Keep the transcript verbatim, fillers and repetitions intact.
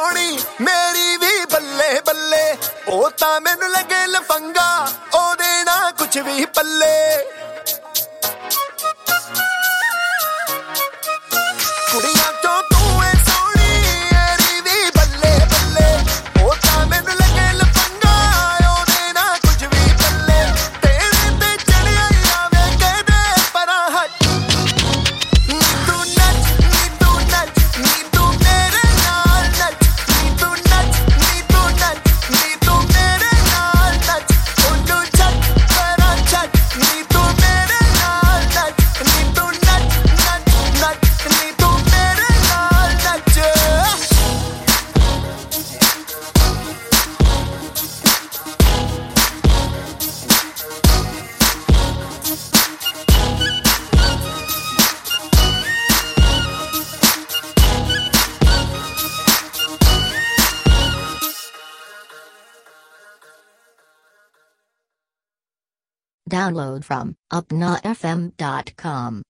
सोनी मेरी भी बल्ले बल्ले ओ तां मैनू लगे लफंगा ओ देना कुछ भी पल्ले कुड़ियां चों तू है सोनी मेरी भी बल्ले बल्ले ओ तां मैनू लगे लफंगा ओ देना कुछ भी पल्ले तेरे ते चढ़िया आवे कहदे परा हट नी तू नच नी तू नच नी तू मेरे नाल नच नी तू नच नी तू नच नी तू मेरे नाल नच ओनू छट परा छट नी तू मेरे नाल नच नी तू नच नच नच नी तू मेरे नाल नच Download from upna f m dot com.